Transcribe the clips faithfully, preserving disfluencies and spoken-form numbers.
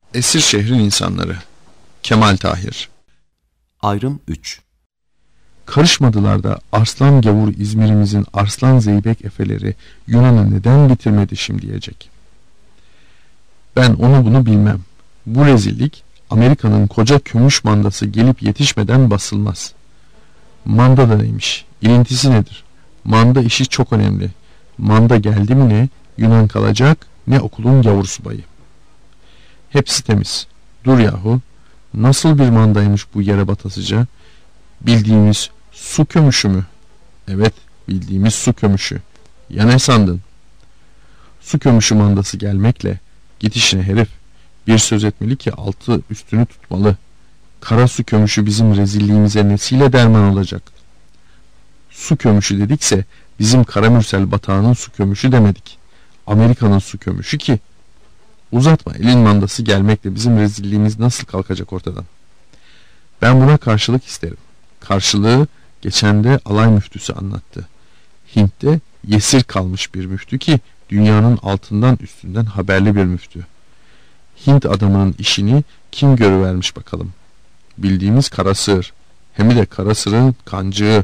Esir şehrin insanları. Kemal Tahir. Ayrım üç. Karışmadılar da Arslan Gavur İzmir'imizin Arslan Zeybek efeleri Yunan'ı neden bitirmedi şimdiyecek? Ben onu bunu bilmem. Bu rezillik Amerika'nın koca kömüş mandası gelip yetişmeden basılmaz. Manda da neymiş? İlintisi nedir? Manda işi çok önemli. Manda geldi mi ne Yunan kalacak ne okulun gavur subayı. Hepsi temiz. Dur yahu. Nasıl bir mandaymış bu yere batasıca? Bildiğimiz su kömüşü mü? Evet, bildiğimiz su kömüşü. Ya ne sandın? Su kömüşü mandası gelmekle git işine herif. Bir söz etmeli ki altı üstünü tutmalı. Kara su kömüşü bizim rezilliğimize nesiyle derman olacak? Su kömüşü dedikse bizim Karamürsel batağının su kömüşü demedik. Amerika'nın su kömüşü ki. Uzatma, elin mandası gelmekle bizim rezilliğimiz nasıl kalkacak ortadan? Ben buna karşılık isterim. Karşılığı geçen de alay müftüsü anlattı. Hint'te yesir kalmış bir müftü ki dünyanın altından üstünden haberli bir müftü. Hint adamının işini kim görüvermiş bakalım? Bildiğimiz kara sığır. Hem de kara sığırın kancığı.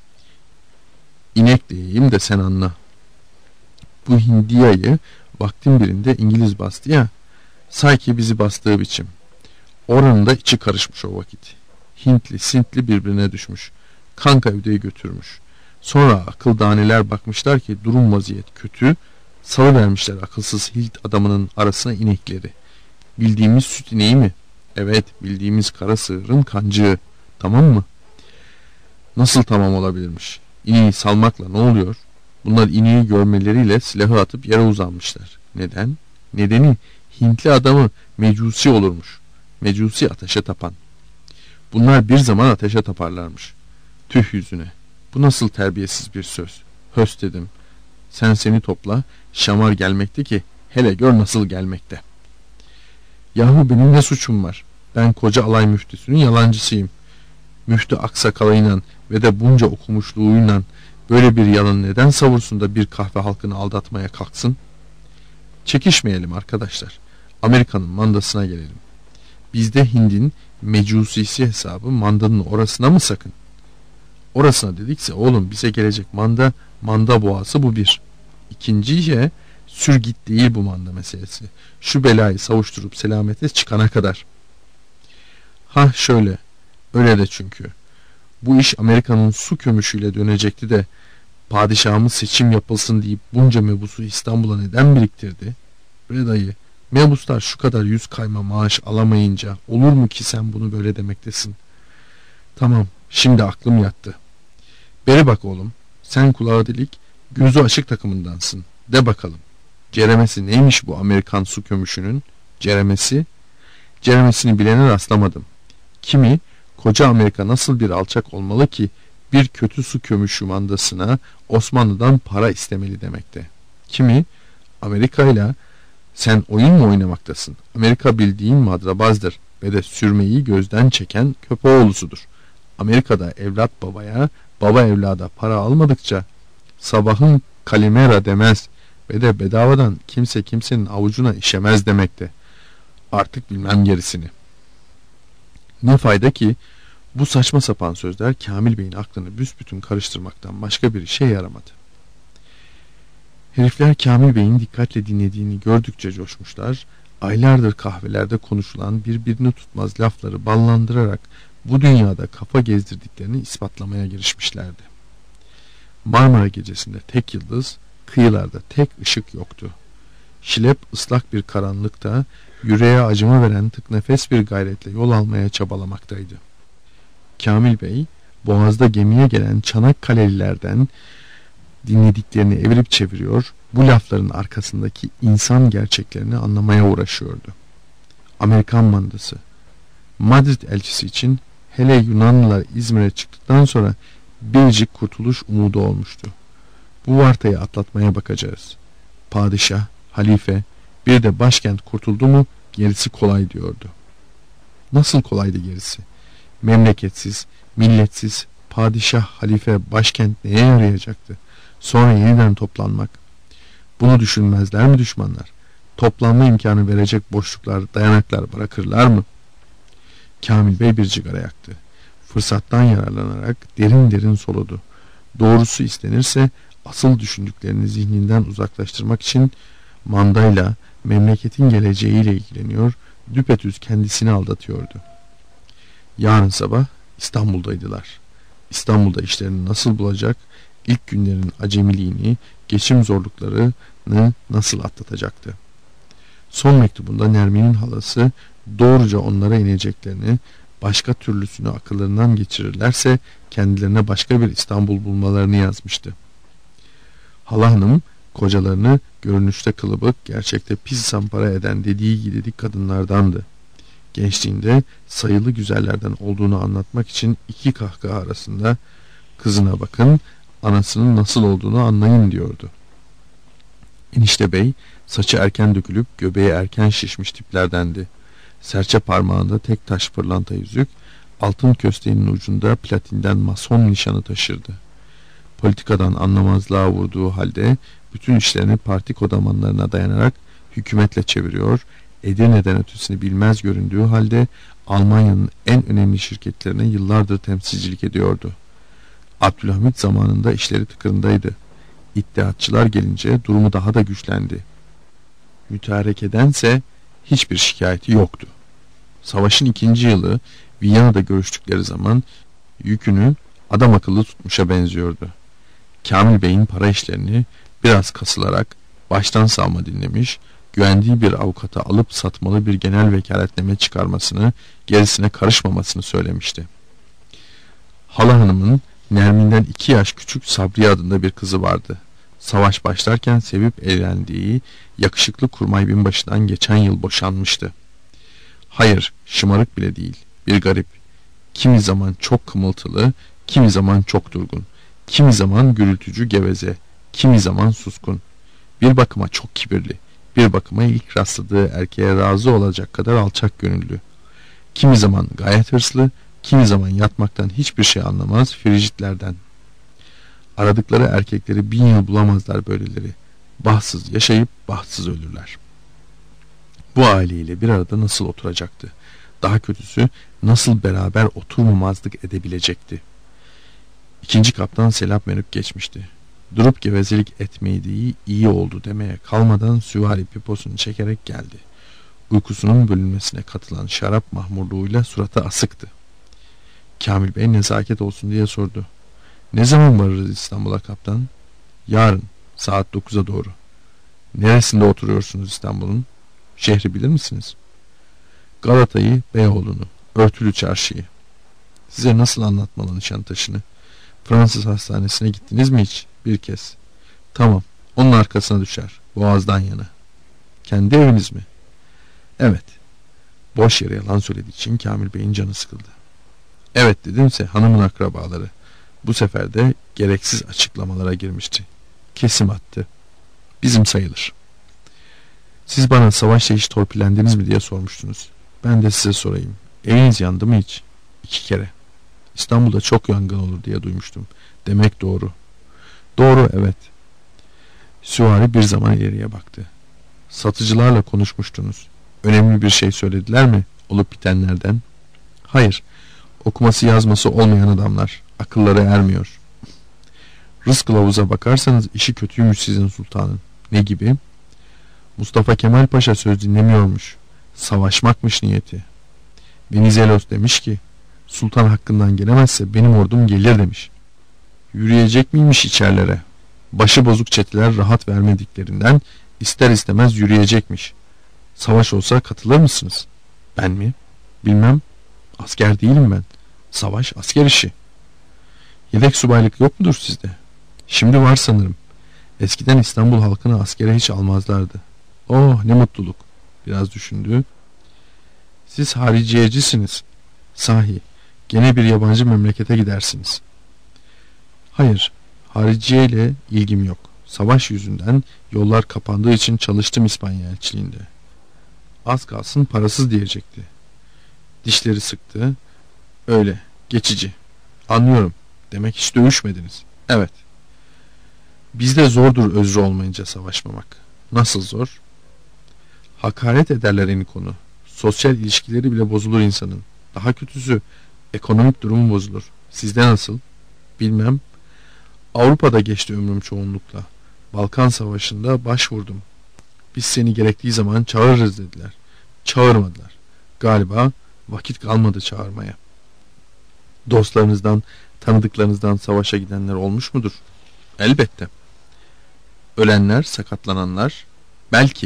İnek diyeyim de sen anla. Bu Hindiya'yı vaktin birinde İngiliz bastı ya. Say ki bizi bastığı biçim. Oranın da içi karışmış o vakit. Hintli Sintli birbirine düşmüş. Kanka ödeyi götürmüş. Sonra akıl daneler bakmışlar ki durum vaziyet kötü. Salıvermişler akılsız Hint adamının arasına inekleri. Bildiğimiz süt ineği mi? Evet, bildiğimiz kara sığırın kancığı. Tamam mı? Nasıl tamam olabilirmiş? İneği salmakla ne oluyor? Bunlar ineği görmeleriyle silahı atıp yere uzanmışlar. Neden? Nedeni Hintli adamı mecusi olurmuş. Mecusi ateşe tapan. Bunlar bir zaman ateşe taparlarmış. Tüh yüzüne. Bu nasıl terbiyesiz bir söz? Höst dedim. Sen seni topla. Şamar gelmekte ki hele gör nasıl gelmekte. Yahu benim ne suçum var? Ben koca alay müftüsünün yalancısıyım. Müftü aksakalıyla ve de bunca okumuşluğuyla böyle bir yalan neden savursun da bir kahve halkını aldatmaya kalksın? Çekişmeyelim arkadaşlar. Amerika'nın mandasına gelelim. Bizde Hind'in mecusisi hesabı mandanın orasına mı sakın? Orasına dedikse oğlum bize gelecek manda, manda boğası bu bir. İkinciye sürgit değil bu manda meselesi. Şu belayı savuşturup selamete çıkana kadar. Ha şöyle, öyle de çünkü. Bu iş Amerika'nın su kömüşüyle dönecekti de padişahımız seçim yapılsın deyip bunca mebusu İstanbul'a neden biriktirdi? Bre dayı, mebuslar şu kadar yüz kayma maaş alamayınca olur mu ki sen bunu böyle demektesin? Tamam, şimdi aklım yattı. Beri bak oğlum, sen kulağı delik, gözü açık takımındansın. De bakalım, ceremesi neymiş bu Amerikan su kömüşünün? Ceremesi? Ceremesini bilene rastlamadım. Kimi, koca Amerika nasıl bir alçak olmalı ki bir kötü su kömüşü mandasına Osmanlı'dan para istemeli demekte. Kimi, Amerika ile sen oyun mu oynamaktasın? Amerika bildiğin madrabazdır ve de sürmeyi gözden çeken köpeğoğlusudur. Amerika'da evlat babaya, baba evlada para almadıkça sabahın kalimera demez ve de bedavadan kimse kimsenin avucuna işemez demekte. Artık bilmem gerisini. Ne fayda ki bu saçma sapan sözler Kamil Bey'in aklını büsbütün karıştırmaktan başka bir işe yaramadı. Herifler Kamil Bey'in dikkatle dinlediğini gördükçe coşmuşlar, aylardır kahvelerde konuşulan birbirini tutmaz lafları ballandırarak bu dünyada kafa gezdirdiklerini ispatlamaya girişmişlerdi. Marmara gecesinde tek yıldız, kıyılarda tek ışık yoktu. Şilep ıslak bir karanlıkta, yüreğe acıma veren tık nefes bir gayretle yol almaya çabalamaktaydı. Kamil Bey, boğazda gemiye gelen Çanakkale'lilerden dinlediklerini evirip çeviriyor, bu lafların arkasındaki insan gerçeklerini anlamaya uğraşıyordu. Amerikan mandası, Madrid elçisi için hele Yunanlılar İzmir'e çıktıktan sonra biricik kurtuluş umudu olmuştu. Bu vartayı atlatmaya bakacağız. Padişah, halife, bir de başkent kurtuldu mu gerisi kolay diyordu. Nasıl kolaydı gerisi? Memleketsiz, milletsiz, padişah, halife, başkent neye yarayacaktı? Sonra yeniden toplanmak. Bunu düşünmezler mi düşmanlar? toplanma imkanı verecek boşluklar, dayanaklar bırakırlar mı? Kamil Bey bir sigara yaktı. Fırsattan yararlanarak derin derin soludu. Doğrusu istenirse asıl düşündüklerini zihninden uzaklaştırmak için mandayla, memleketin geleceğiyle ilgileniyor, düpedüz kendisini aldatıyordu. Yarın sabah İstanbul'daydılar. İstanbul'da işlerini nasıl bulacak, ilk günlerin acemiliğini, geçim zorluklarını nasıl atlatacaktı? Son mektubunda Nermin'in halası doğruca onlara ineceklerini, başka türlüsünü akıllarından geçirirlerse kendilerine başka bir İstanbul bulmalarını yazmıştı. Hala hanım kocalarını görünüşte kılıbık, gerçekte pis zampara eden dediği gidedik kadınlardandı. Gençliğinde sayılı güzellerden olduğunu anlatmak için iki kahkaha arasında kızına bakın, anasının nasıl olduğunu anlayın diyordu. Enişte bey saçı erken dökülüp göbeği erken şişmiş tiplerdendi. Serçe parmağında tek taş pırlanta yüzük, altın kösteğinin ucunda platinden mason nişanı taşırdı. Politikadan anlamazlığa vurduğu halde bütün işlerini parti kodamanlarına dayanarak hükümetle çeviriyor, Edirne'den ötesini bilmez göründüğü halde Almanya'nın en önemli şirketlerine yıllardır temsilcilik ediyordu. Abdülhamit zamanında işleri tıkırındaydı. İttihatçılar gelince durumu daha da güçlendi. Mütarekedense hiçbir şikayeti yoktu. Savaşın ikinci yılı Viyana'da görüştükleri zaman yükünü adam akıllı tutmuşa benziyordu. Kamil Bey'in para işlerini biraz kasılarak baştan savma dinlemiş, güvendiği bir avukata alıp satmalı bir genel vekaletname çıkarmasını, gerisine karışmamasını söylemişti. Hala hanımın Nermin'den iki yaş küçük Sabriye adında bir kızı vardı. Savaş başlarken sevip evlendiği yakışıklı kurmay binbaşından geçen yıl boşanmıştı. Hayır, şımarık bile değil, bir garip. Kimi zaman çok kımıltılı, kimi zaman çok durgun, kimi zaman gürültücü geveze, kimi zaman suskun. Bir bakıma çok kibirli, bir bakıma ilk rastladığı erkeğe razı olacak kadar alçak gönüllü. Kimi zaman gayet hırslı, kimi zaman yatmaktan hiçbir şey anlamaz fricitlerden. Aradıkları erkekleri bin yıl bulamazlar böyleleri. Bahtsız yaşayıp bahtsız ölürler. Bu aileyle bir arada nasıl oturacaktı? Daha kötüsü nasıl beraber oturmamazlık edebilecekti? İkinci kaptan Selap Menüp geçmişti. Durup gevezelik etmeydiği iyi oldu demeye kalmadan süvari piposunu çekerek geldi. Uykusunun bölünmesine katılan şarap mahmurluğuyla suratı asıktı. Kamil Bey nezaket olsun diye sordu. Ne zaman varırız İstanbul'a kaptan? Yarın saat dokuza doğru. Neresinde oturuyorsunuz İstanbul'un? Şehri bilir misiniz? Galata'yı, Beyoğlu'nu, Örtülü Çarşı'yı. Size nasıl anlatmalı Nişantaşı'nı? Fransız hastanesine gittiniz mi hiç? Bir kez. Tamam, onun arkasına düşer. Boğaz'dan yana. Kendi eviniz mi? Evet. Boş yere yalan söylediği için Kamil Bey'in canı sıkıldı. Evet dedimse hanımın akrabaları. Bu sefer de gereksiz açıklamalara girmişti. Kesim attı. Bizim sayılır. Siz bana savaşta hiç torpillendiniz mi diye sormuştunuz. Ben de size sorayım. Eviniz yandı mı hiç? İki kere. İstanbul'da çok yangın olur diye duymuştum. Demek doğru. Doğru, evet. Süvari bir zaman ileriye baktı. Satıcılarla konuşmuştunuz. Önemli bir şey söylediler mi? Olup bitenlerden. Hayır. Okuması yazması olmayan adamlar. Akılları ermiyor. Rızk kılavuza bakarsanız işi kötüymüş sizin sultanın. Ne gibi? Mustafa Kemal Paşa söz dinlemiyormuş. Savaşmakmış niyeti. Venizelos demiş ki sultan hakkından gelemezse benim ordum gelir demiş. Yürüyecek miymiş içerlere? Başı bozuk çeteler rahat vermediklerinden ister istemez yürüyecekmiş. Savaş olsa katılır mısınız? Ben mi? Bilmem. Asker değilim ben. Savaş asker işi. Yedek subaylık yok mudur sizde? Şimdi var sanırım. Eskiden İstanbul halkını askere hiç almazlardı. Oh ne mutluluk. Biraz düşündü. Siz hariciyecisiniz. Sahi, gene bir yabancı memlekete gidersiniz. Hayır, hariciye ile ilgim yok. Savaş yüzünden yollar kapandığı için çalıştım İspanya elçiliğinde. Az kalsın parasız diyecekti. Dişleri sıktı. Öyle, geçici. Anlıyorum. Demek hiç dövüşmediniz. Evet. Bizde zordur özrü olmayınca savaşmamak. Nasıl zor? Hakaret ederler eni konu. Sosyal ilişkileri bile bozulur insanın. Daha kötüsü ekonomik durumu bozulur. Sizde nasıl? Bilmem. Avrupa'da geçti ömrüm çoğunlukla. Balkan Savaşı'nda başvurdum. Biz seni gerektiği zaman çağırırız dediler. Çağırmadılar. Galiba vakit kalmadı çağırmaya. Dostlarınızdan, tanıdıklarınızdan savaşa gidenler olmuş mudur? Elbette. Ölenler, sakatlananlar, belki.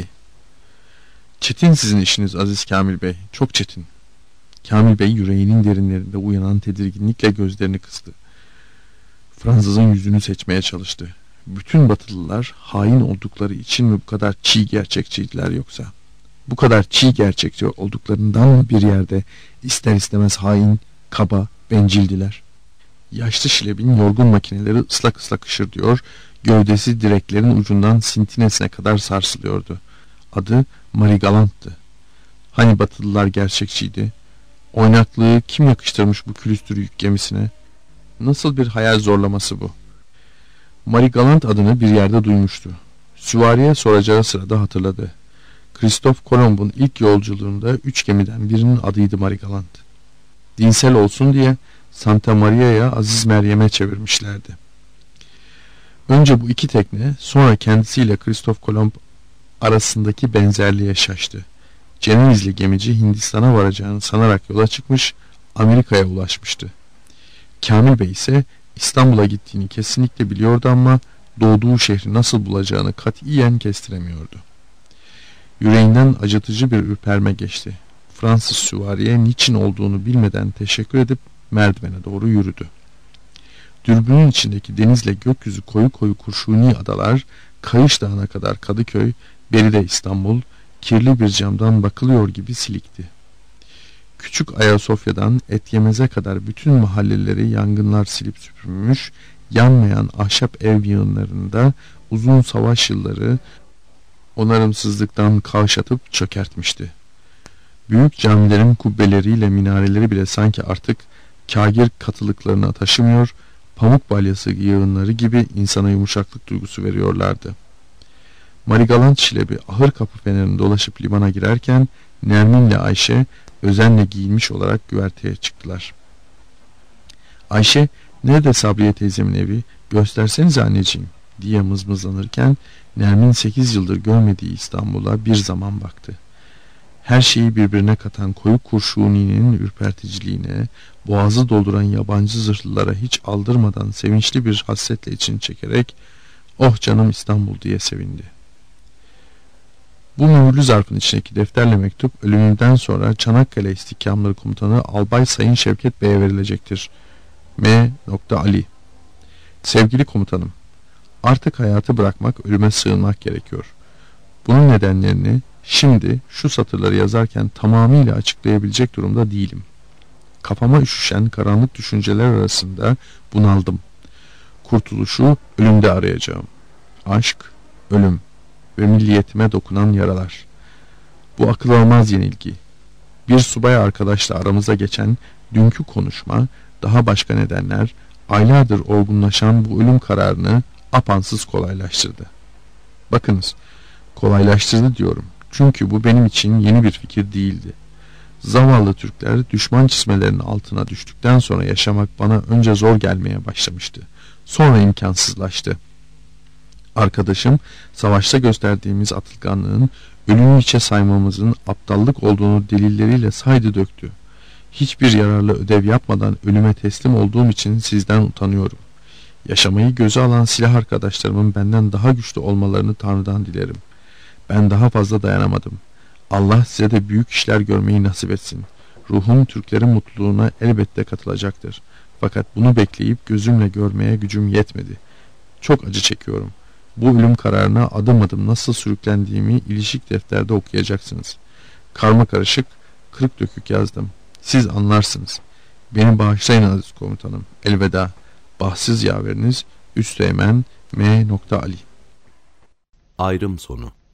Çetin sizin işiniz Aziz Kamil Bey, çok çetin. Kamil Bey yüreğinin derinlerinde uyanan tedirginlikle gözlerini kıstı. Fransızın yüzünü seçmeye çalıştı. Bütün Batılılar hain oldukları için mi bu kadar çiğ gerçekçiydiler yoksa? Bu kadar çiğ gerçekçi olduklarından mı bir yerde ister istemez hain, kaba, bencildiler? Yaşlı Şileb'in yorgun makineleri ıslak ıslak ışırdıyor, gövdesi direklerin ucundan sintinesine kadar sarsılıyordu. Adı Marie Galant'tı. Hani Batılılar gerçekçiydi? Oynaklığı kim yakıştırmış bu külüstür yük gemisine? Nasıl bir hayal zorlaması bu? Marie Galant adını bir yerde duymuştu. Süvariye soracağı sırada hatırladı. Kristof Kolomb'un ilk yolculuğunda üç gemiden birinin adıydı Marie Galant. Dinsel olsun diye Santa Maria'ya Aziz Meryem'e çevirmişlerdi. Önce bu iki tekne, sonra kendisiyle Kristof Kolomb arasındaki benzerliğe şaştı. Cenevizli gemici Hindistan'a varacağını sanarak yola çıkmış, Amerika'ya ulaşmıştı. Kamil Bey ise İstanbul'a gittiğini kesinlikle biliyordu ama doğduğu şehri nasıl bulacağını katiyen kestiremiyordu. Yüreğinden acıtıcı bir ürperme geçti. Fransız süvariye niçin olduğunu bilmeden teşekkür edip merdivene doğru yürüdü. Dürbünün içindeki denizle gökyüzü koyu koyu kurşuni adalar, Kayış Dağı'na kadar Kadıköy, beride İstanbul, kirli bir camdan bakılıyor gibi silikti. Küçük Ayasofya'dan Etyemez'e kadar bütün mahalleleri yangınlar silip süpürmüş, yanmayan ahşap ev yığınlarında uzun savaş yılları onarımsızlıktan kavşatıp çökertmişti. Büyük camilerin kubbeleriyle minareleri bile sanki artık kagir katılıklarına taşımıyor, pamuk balyası yığınları gibi insana yumuşaklık duygusu veriyorlardı. Marie Galant Şilebi ahır kapı fenerini dolaşıp limana girerken Nermin'le Ayşe özenle giyinmiş olarak güverteye çıktılar. Ayşe, "Nerede Sabriye teyzemin evi? Göstersenize anneciğim," diye mızmızlanırken Nermin sekiz yıldır görmediği İstanbul'a bir zaman baktı. Her şeyi birbirine katan koyu kurşuninin ürperticiliğine, boğazı dolduran yabancı zırhlılara hiç aldırmadan sevinçli bir hasretle için çekerek "Oh canım İstanbul," diye sevindi. Bu mühürlü zarfın içindeki defterle mektup ölümünden sonra Çanakkale İstihkamları Komutanı Albay Sayın Şevket Bey'e verilecektir. M. Ali. Sevgili komutanım, artık hayatı bırakmak, ölüme sığınmak gerekiyor. Bunun nedenlerini şimdi şu satırları yazarken tamamıyla açıklayabilecek durumda değilim. Kafama üşüşen karanlık düşünceler arasında bunaldım. Kurtuluşu ölümde arayacağım. Aşk, ölüm ve milliyetime dokunan yaralar. Bu akıl almaz yenilgi. Bir subay arkadaşla aramıza geçen dünkü konuşma, daha başka nedenler, aylardır olgunlaşan bu ölüm kararını apansız kolaylaştırdı. Bakınız, kolaylaştırdı diyorum. Çünkü bu benim için yeni bir fikir değildi. Zavallı Türkler düşman çizmelerinin altına düştükten sonra yaşamak bana önce zor gelmeye başlamıştı. Sonra imkansızlaştı. Arkadaşım, savaşta gösterdiğimiz atılganlığın, ölümü hiçe saymamızın aptallık olduğunu delilleriyle saydı döktü. Hiçbir yararlı ödev yapmadan ölüme teslim olduğum için sizden utanıyorum. Yaşamayı göze alan silah arkadaşlarımın benden daha güçlü olmalarını Tanrı'dan dilerim. Ben daha fazla dayanamadım. Allah size de büyük işler görmeyi nasip etsin. Ruhum Türklerin mutluluğuna elbette katılacaktır. Fakat bunu bekleyip gözümle görmeye gücüm yetmedi. Çok acı çekiyorum. Bu ölüm kararına adım adım nasıl sürüklendiğimi ilişik defterde okuyacaksınız. Karma karışık, kırık dökük yazdım. Siz anlarsınız. Beni bağışlayın aziz komutanım. Elveda. Bahtsız yaveriniz Üsteğmen M. Ali. Ayrım sonu.